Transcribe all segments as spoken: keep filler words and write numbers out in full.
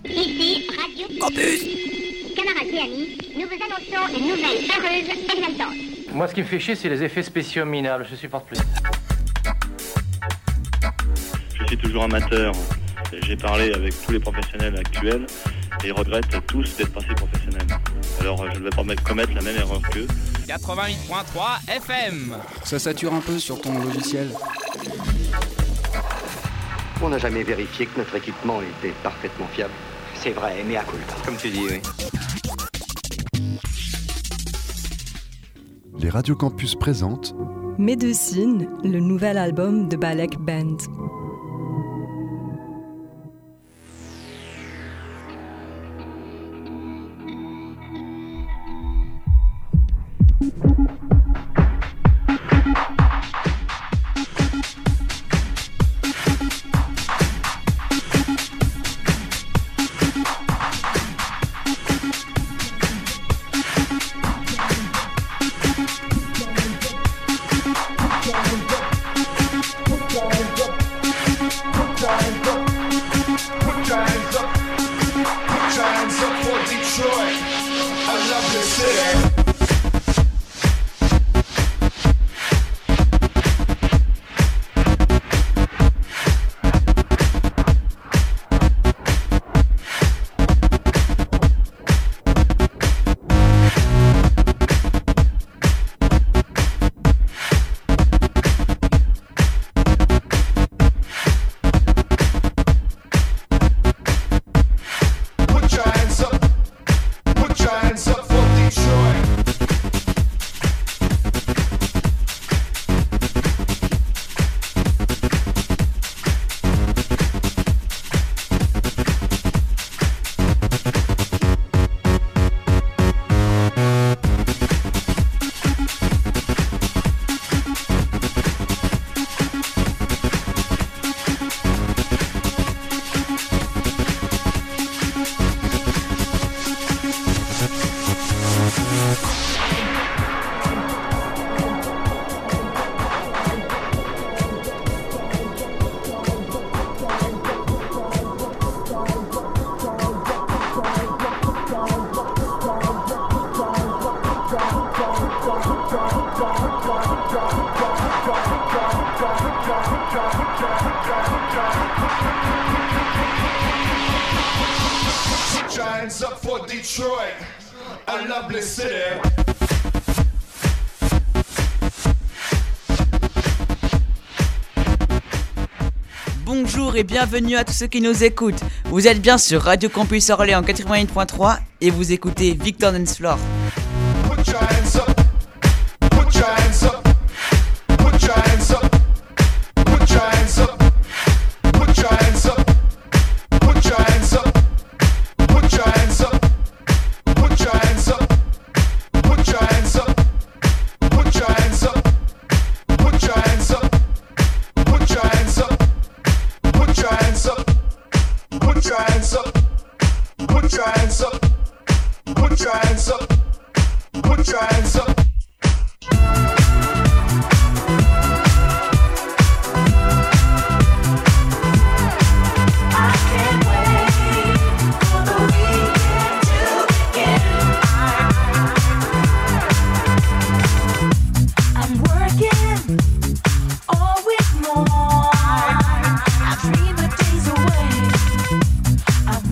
Ici, Radio Campus. Camarades et amis, nous vous annonçons une nouvelle heureuse exaltante. Moi, ce qui me fait chier, c'est les effets spéciaux minables. Je supporte plus. Je suis toujours amateur. J'ai parlé avec tous les professionnels actuels et ils regrettent tous d'être passés professionnels. Alors, je ne vais pas commettre la même erreur qu'eux. quatre-vingt-huit virgule trois F M. Ça sature un peu sur ton logiciel. On n'a jamais vérifié que notre équipement était parfaitement fiable. C'est vrai, mais à culpa. Comme tu dis, oui. Les Radio Campus présentent Médecine, le nouvel album de Balek Band. Bonjour et bienvenue à tous ceux qui nous écoutent. Vous êtes bien sur Radio Campus Orléans quatre-vingt-huit virgule trois et vous écoutez Victor Dance Floor.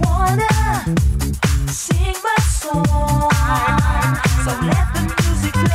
Sing my song, so let the music play.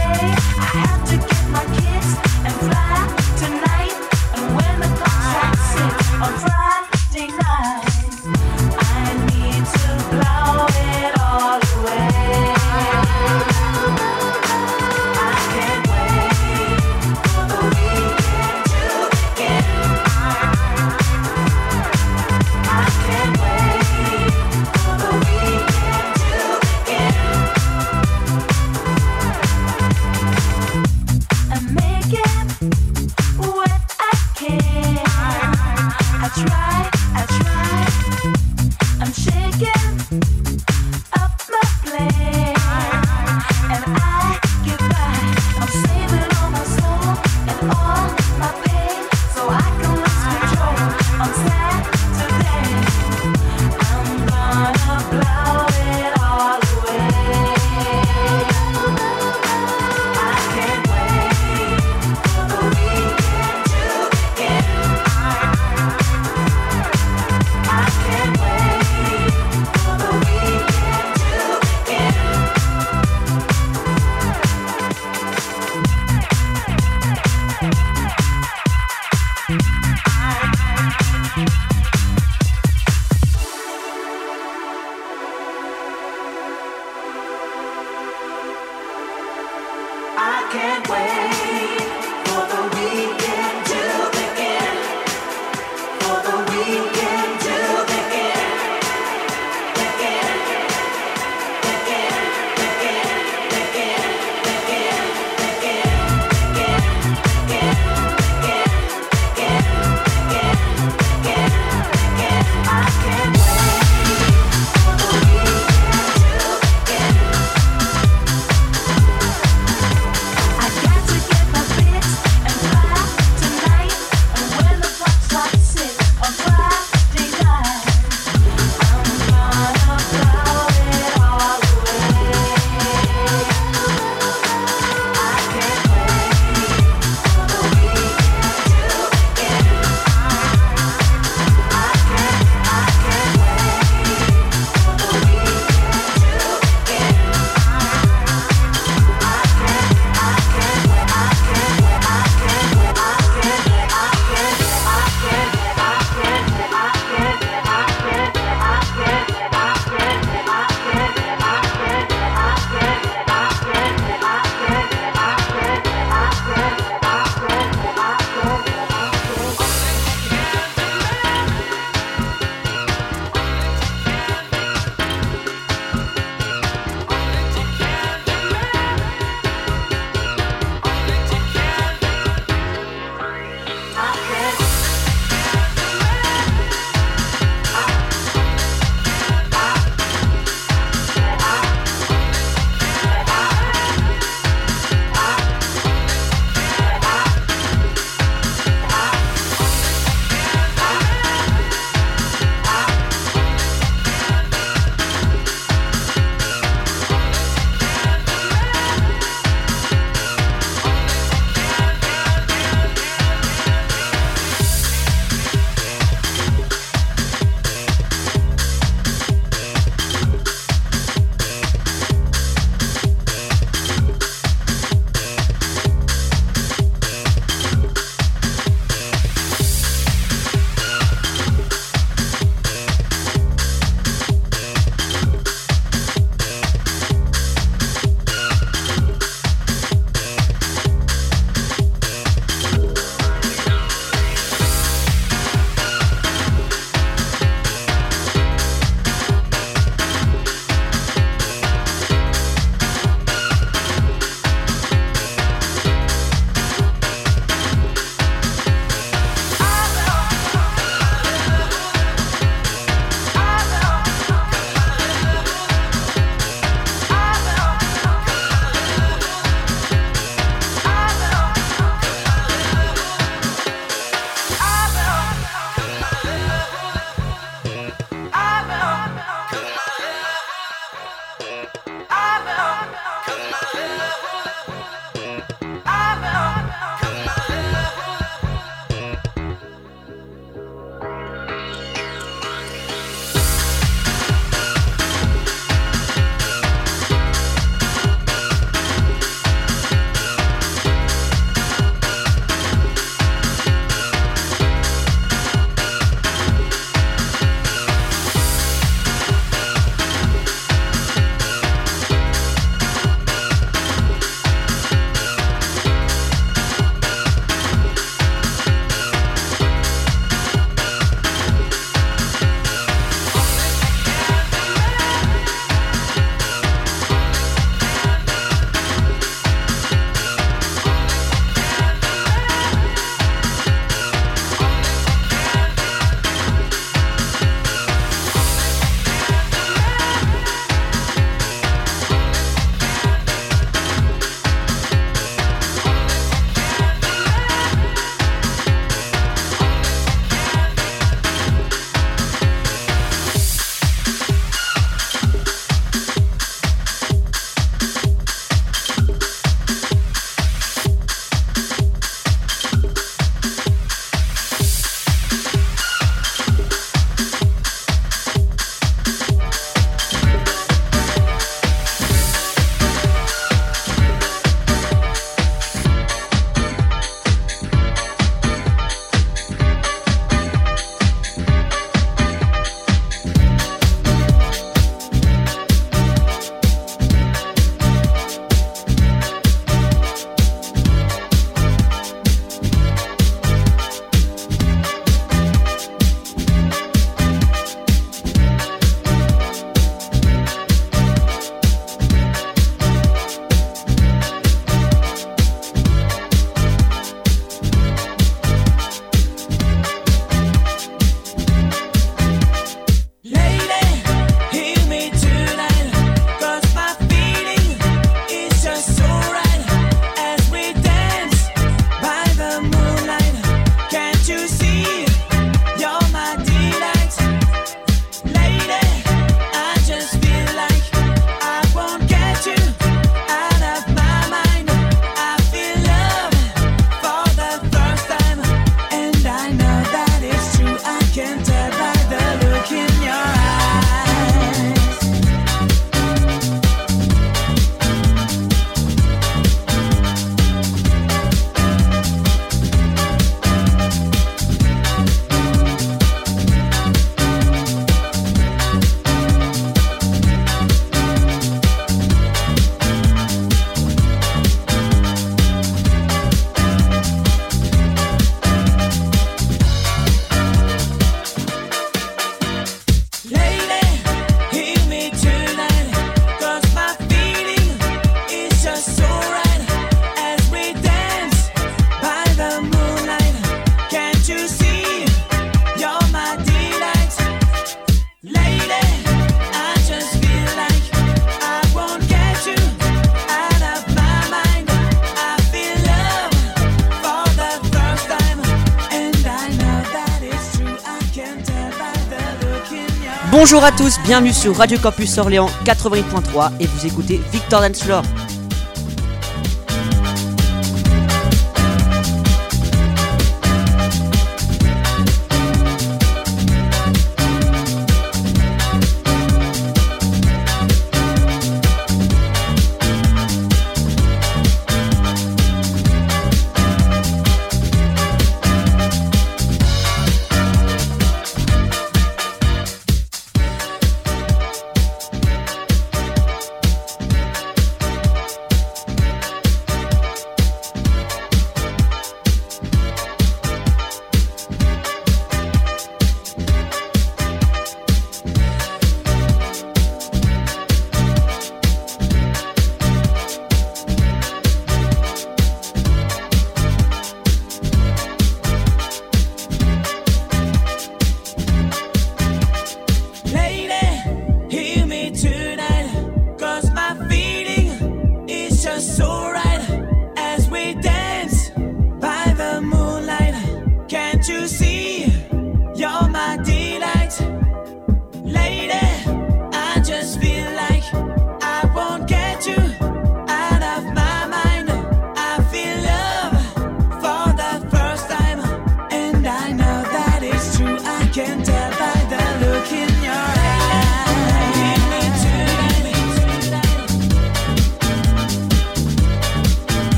Bonjour à tous, bienvenue sur Radio Campus Orléans quatre-vingt-huit point trois et vous écoutez Victor Dance Floor.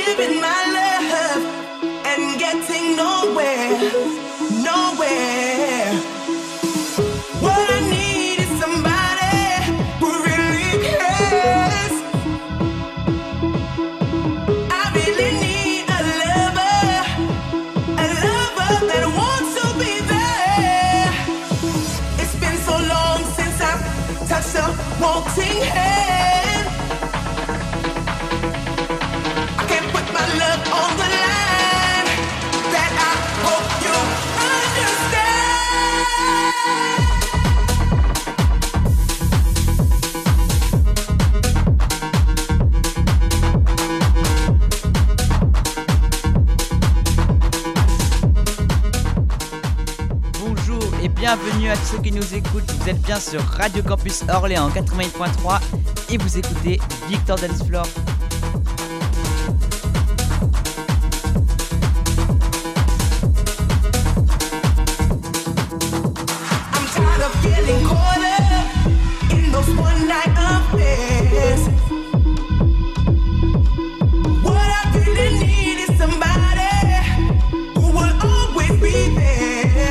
giving my love and getting nowhere, nowhere. What I need is somebody who really cares. I really need a lover, a lover that wants to be there. It's been so long since I've touched a wanting hand. I can't put my love on the line. That I hope you bienvenue à tous ceux qui nous écoutent. Vous êtes bien sur Radio Campus Orléans quatre-vingt-huit point trois et vous écoutez Victor Dance Floor. I'm tired of getting caught up in those one night affairs. What I really need is somebody who will always be there.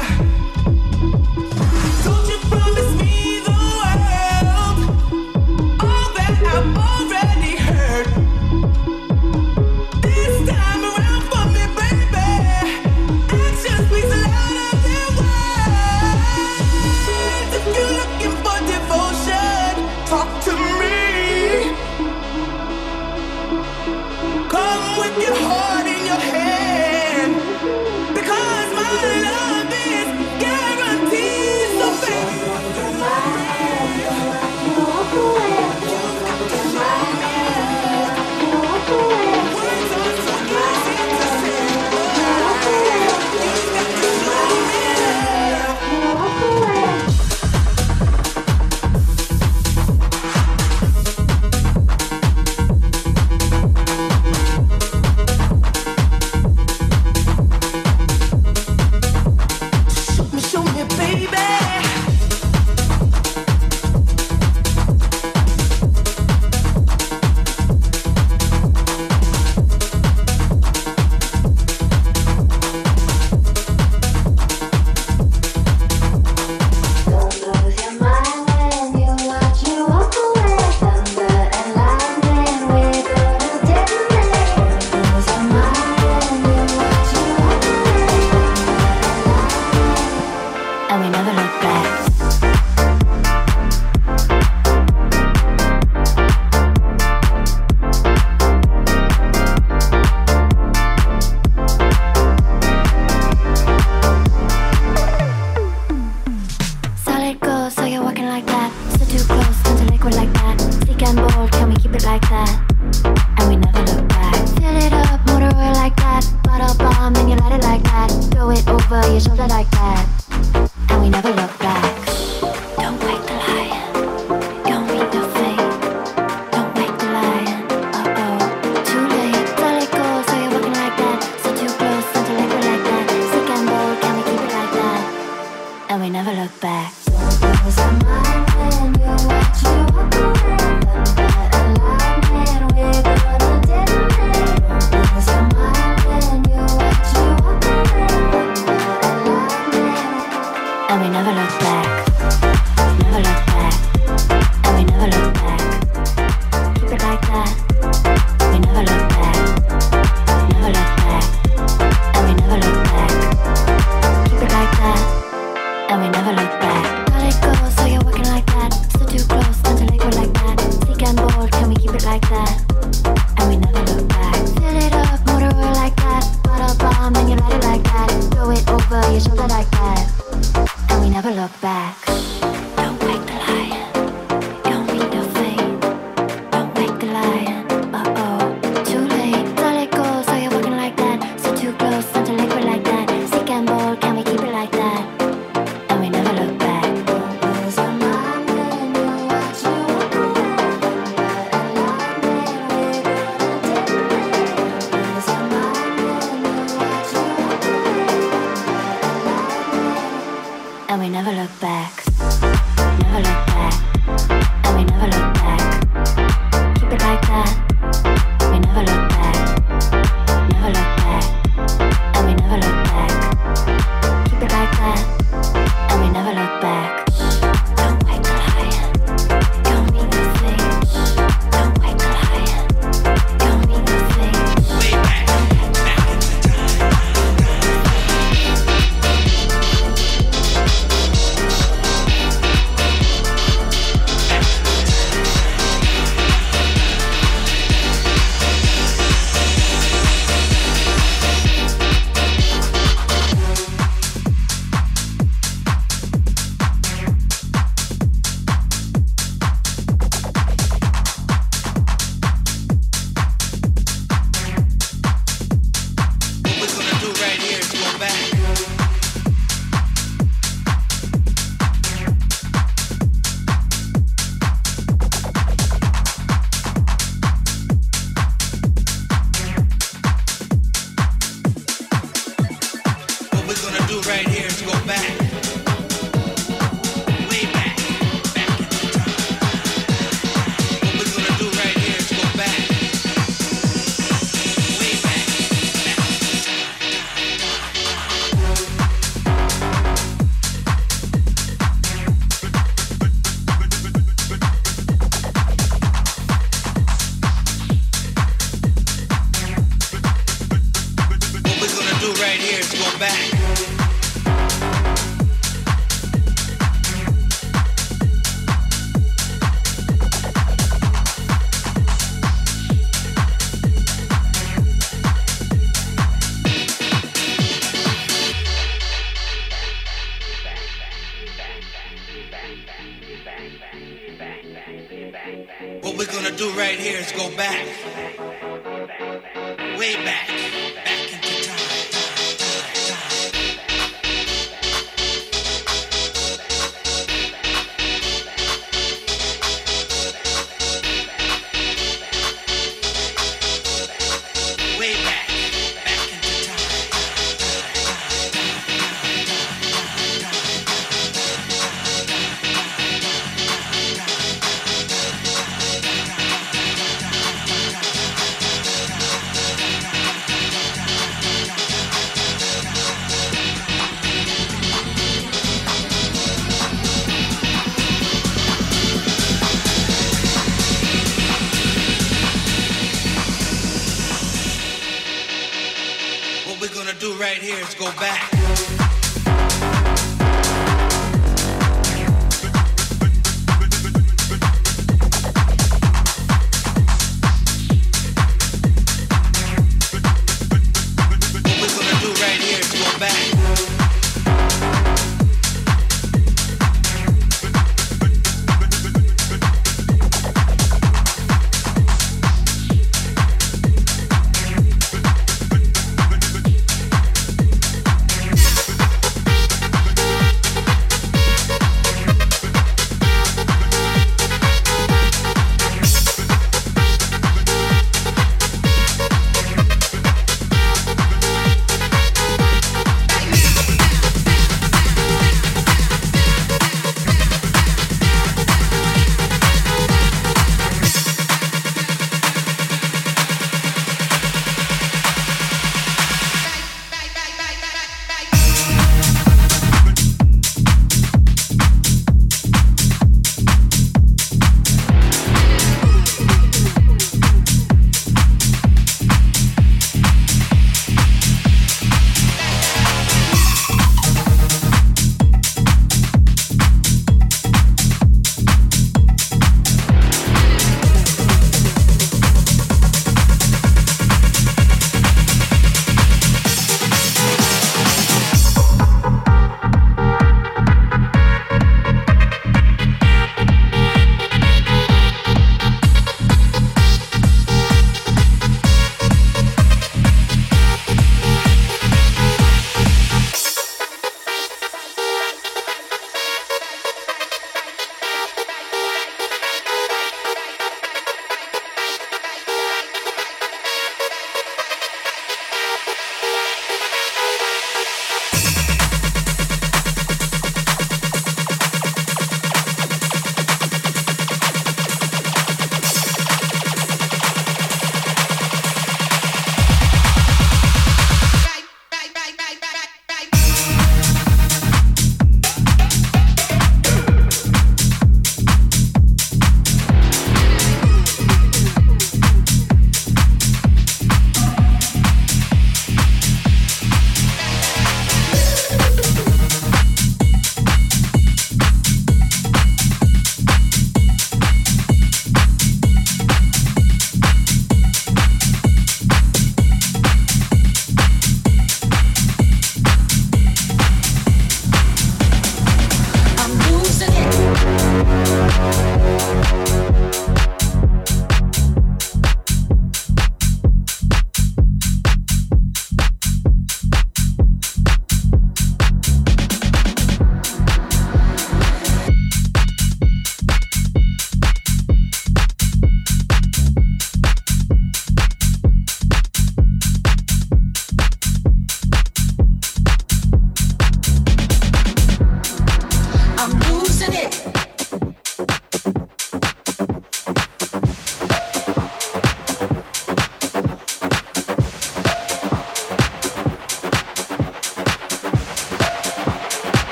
here is go back. Way back. Back into time. Do right here is go back. What we're gonna do right here is go back.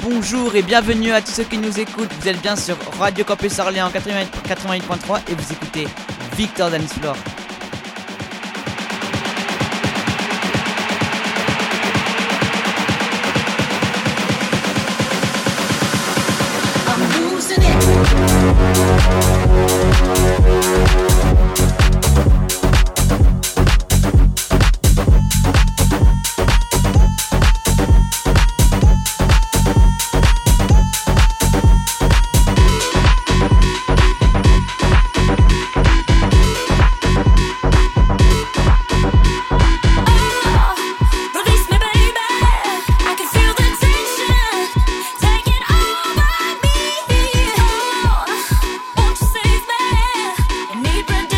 Bonjour et bienvenue à tous ceux qui nous écoutent. Vous êtes bien sur Radio Campus Orléans quatre-vingt-huit point trois et vous écoutez Victor Dance Floor. I'm losing it. Need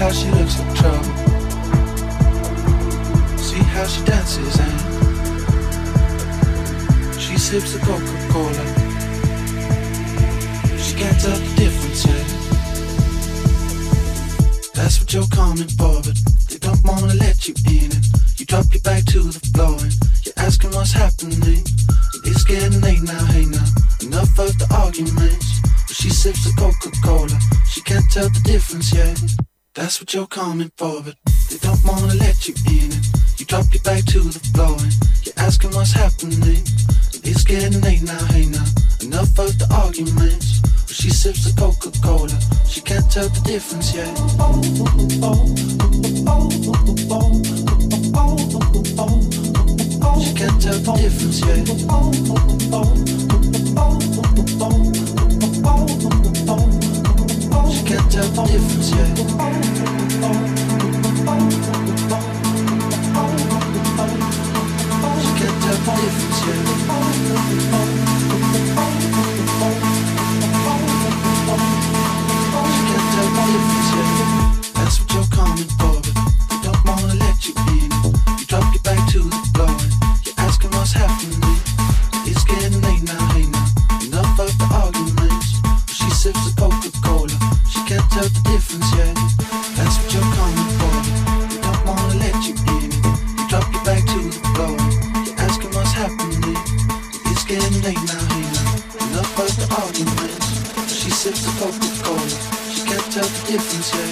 how she looks like trouble. See how she dances and she sips the Coca-Cola. She can't tell the difference yet. That's what you're coming for, but they don't wanna let you in it. You drop your back to the floor and you're asking what's happening. It's getting late now, hey now, enough of the arguments. But she sips the Coca-Cola, she can't tell the difference yet. That's what you're coming for, but they don't wanna let you in it. You drop your back to the floor and you're asking what's happening. It's getting late now, hey now, enough of the arguments. But she sips the Coca-Cola, she can't tell the difference yet. She can't tell the difference yet. She can't tell the difference yet. She can't tell the difference yet. She can't tell the difference yet. That's what you're coming for, but they don't wanna let you in. You drop your back to the floor and you're asking what's happening. It's getting late now, hey now, enough of the arguments. She sips the Coca-Cola, she can't tell the difference yet. That's what you're coming for, but they don't wanna let you in. You drop your back to the floor and you're asking what's happening. It's getting late now, hey now, enough of the arguments. She sips the Coca-Cola, she can't tell the difference yet.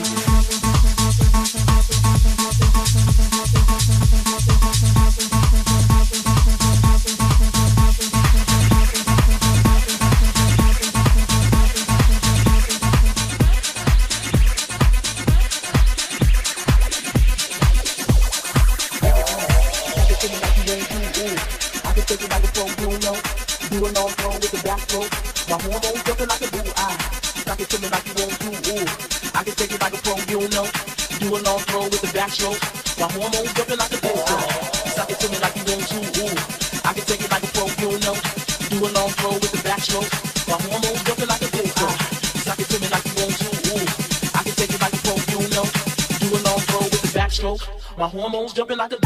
My hormones jumping like a disco. Suck it to me like you want to, ooh. I can take it like a pro, you know. Do a long throw with the backstroke. My hormones jumping like a disco. Suck it to me like you want to, ooh. I can take it like a pro, you know. Do a long throw with the backstroke. My hormones jumping like a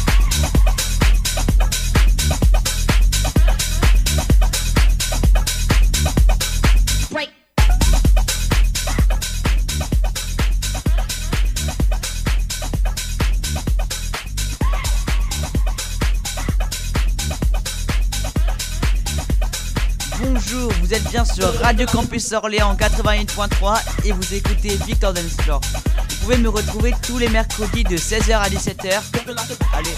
break. Bonjour, vous êtes bien sur Radio Campus Orléans quatre-vingt-huit point trois et vous écoutez Victor Dance Floor. Vous pouvez me retrouver tous les mercredis de seize heures à dix-sept heures. Allez.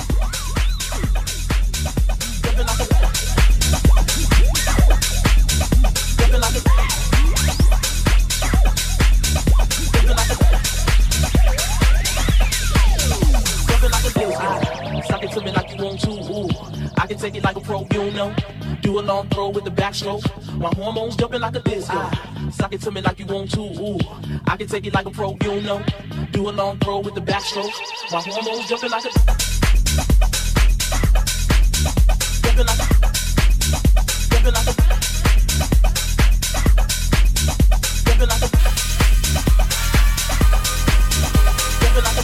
Suck it to me like you want to, ooh. I can take it like a pro, you know. Do a long throw with the backstroke. My hormones jumping like a disco. Suck it to me like you want to, ooh. I can take it like a pro, you know. Do a long throw with the backstroke. My hormones jumping like a jumping like a jumping like a jumping like a jumping like a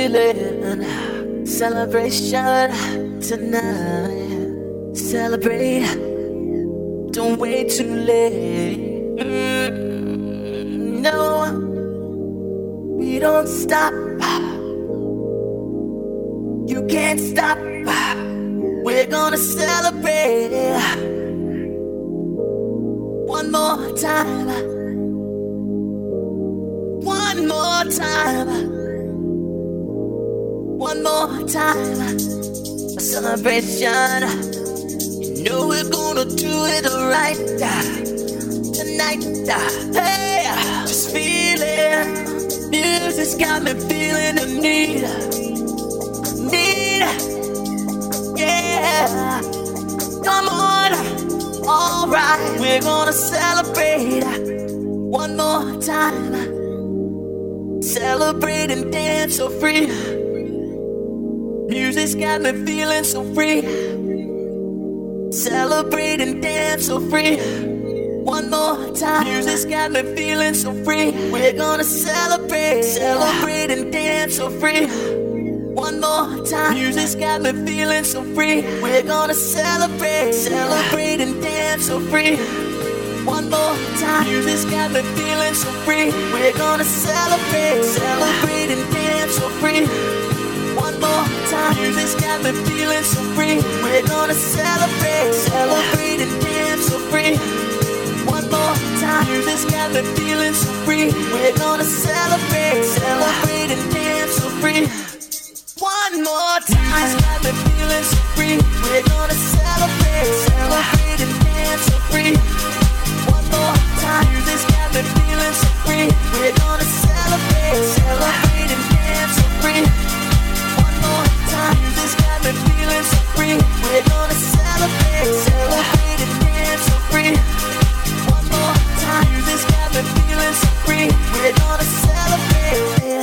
feeling. Celebration tonight. Celebrate. Don't wait too late. Mm, no, we don't stop. You can't stop. We're gonna celebrate one more time. One more time. One more time. A celebration. You know we're gonna do it right tonight. Hey, just feel it. Music's got me feeling the need. Need. Yeah. Come on. Alright, we're gonna celebrate one more time. Celebrate and dance so free. Music's got me feeling so free. Celebrate and dance so free. One more time. Music's got me feeling so free. We're gonna celebrate. Celebrate and dance so free. One more time. Music's got me feeling so free. We're gonna celebrate. Celebrate and dance so free. One more time. Music's got me feeling so free. We're gonna celebrate. Celebrate and dance so free. One more time. Music's got me feeling so free. We're gonna celebrate. Celebrate and dance so free. One more time. Music's got me feeling so free. We're gonna celebrate. Celebrate and dance so free. One more time. Music's got me feeling so free. We're gonna celebrate. Celebrate and dance so free. One more time. Music's got me feeling so free. We're gonna celebrate. Celebrate and dance so free. One more time. Music's got me feeling so free. We're gonna celebrate. Celebrate and dance so free. One more time. Music's got me feeling so free. We're gonna celebrate.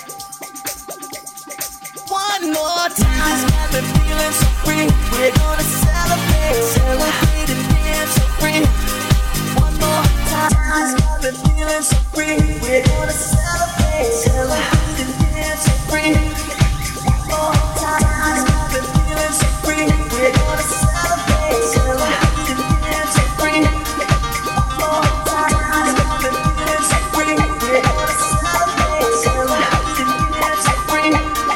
One more time. Music's got me feeling so free. We're gonna celebrate. Celebrate and dance so free. One more time. Music's got me feeling so free. We're gonna celebrate. Celebrate and dance so free. One more time. Music's got me feeling so free. We're gonna celebrate. Celebrate and dance so free. One more time. Music's got me feeling so free. We're gonna celebrate. Celebrate and dance so free.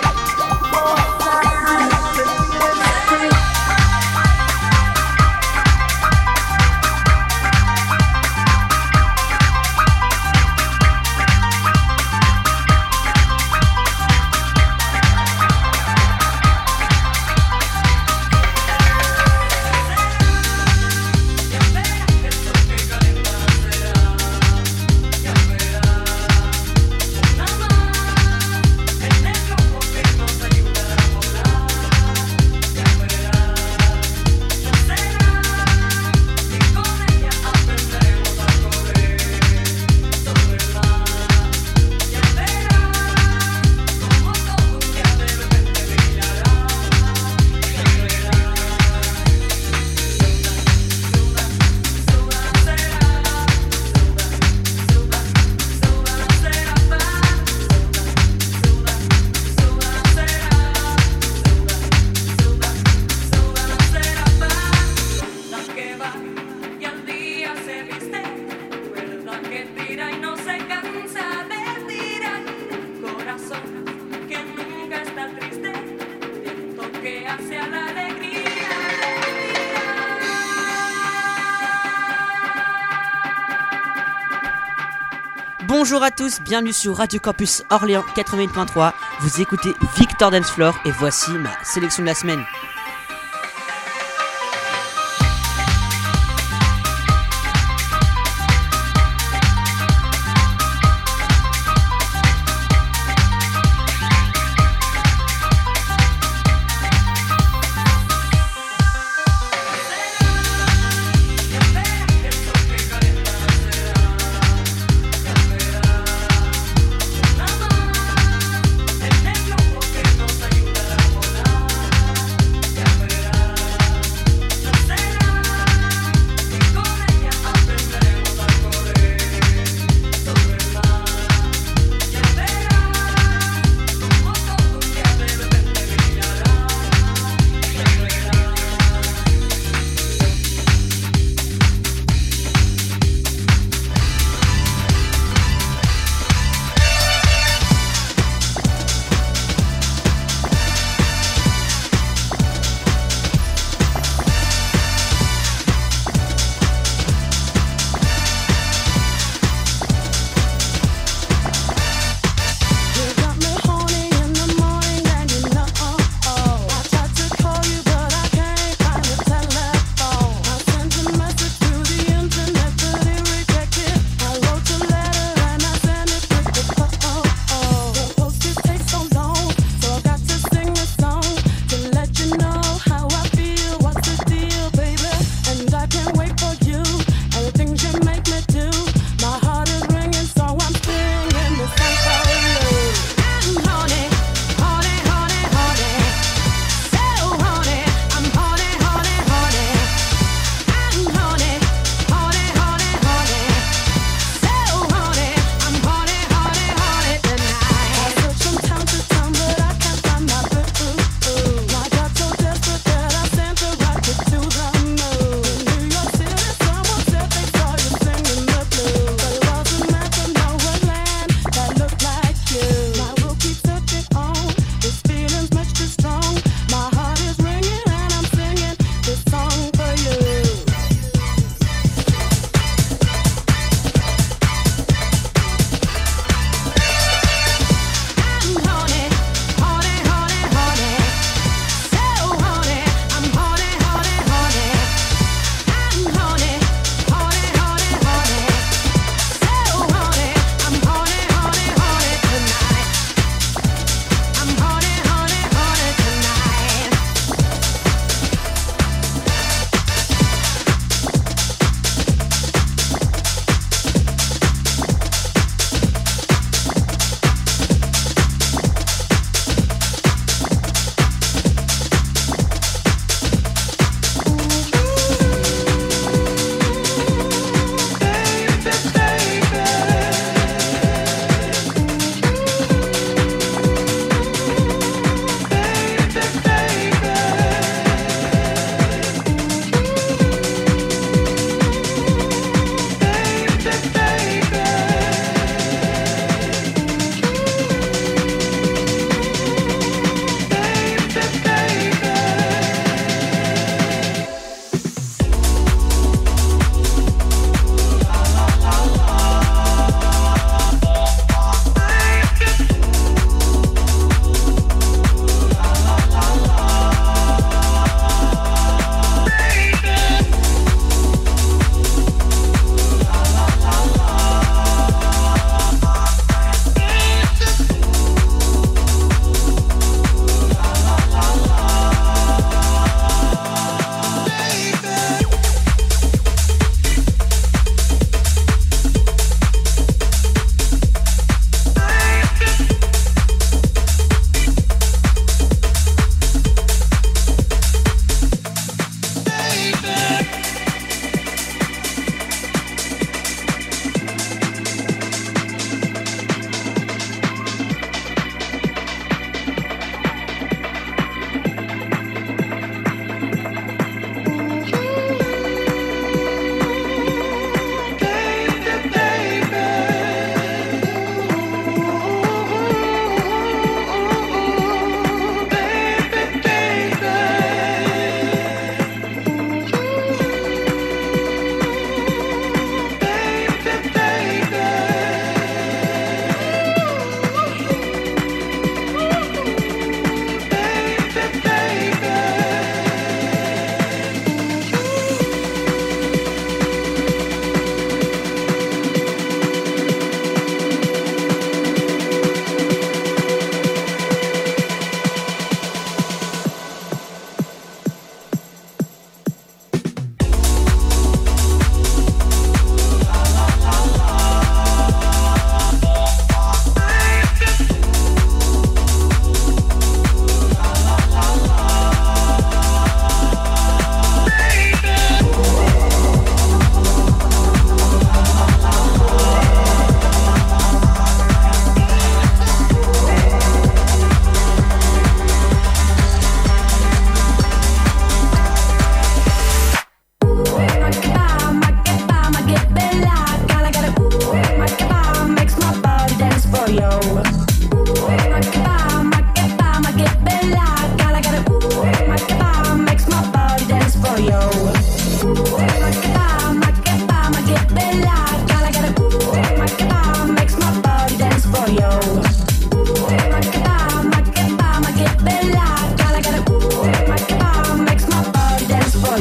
Bonjour à tous, bienvenue sur Radio Campus Orléans quatre-vingt-huit point trois. Vous écoutez Victor Dance Floor et voici ma sélection de la semaine.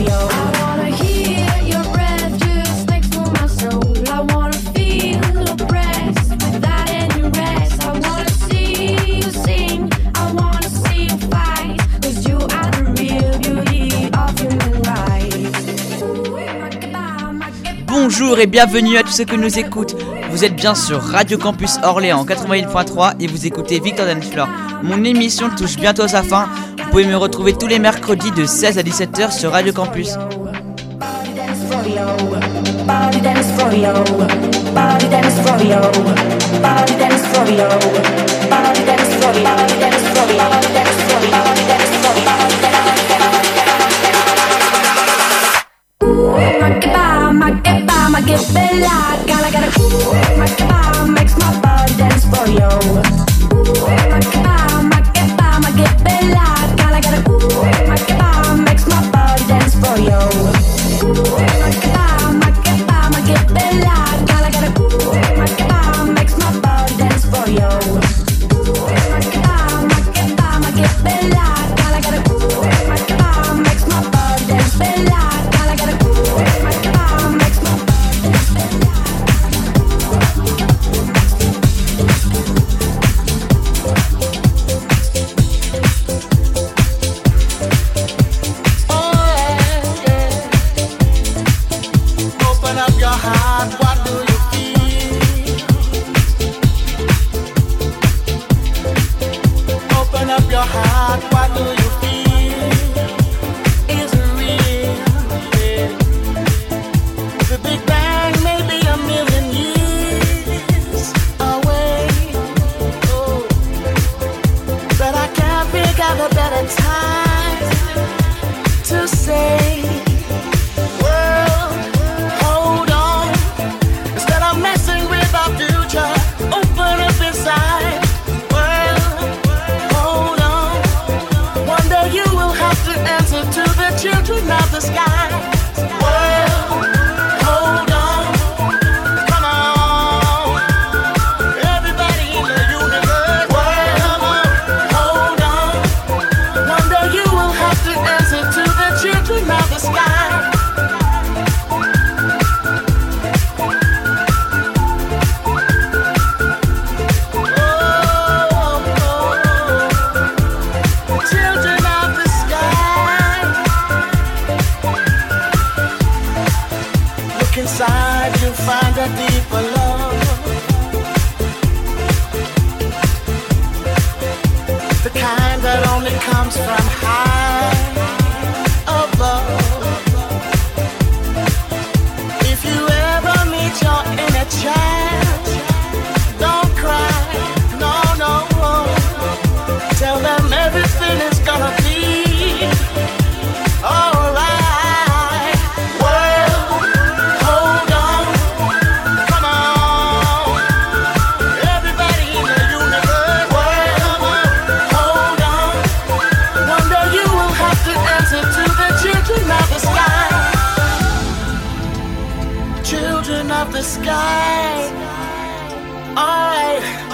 Bonjour et bienvenue à tous ceux qui nous écoutent. Vous êtes bien sur Radio Campus Orléans quatre-vingt-huit point trois et vous écoutez Victor Dance Floor. Mon émission touche bientôt à sa fin. Vous pouvez me retrouver tous les mercredis de seize à dix-sept heures sur Radio Campus. I get bella, gotta gotta ooh, my kebab makes my body dance for you. Ooh, my kebab, my kebab, I get bella, gotta gotta ooh, my kebab makes my body dance for you. Ooh, my kebab, my kebab, I get bella, gotta gotta ooh, my kebab makes my body dance for you. Ooh, my kebab, my kebab, I get bella, gotta gotta ooh, my kebab makes my body dance bella, gotta gotta ooh, my kebab makes my of the sky. Alright.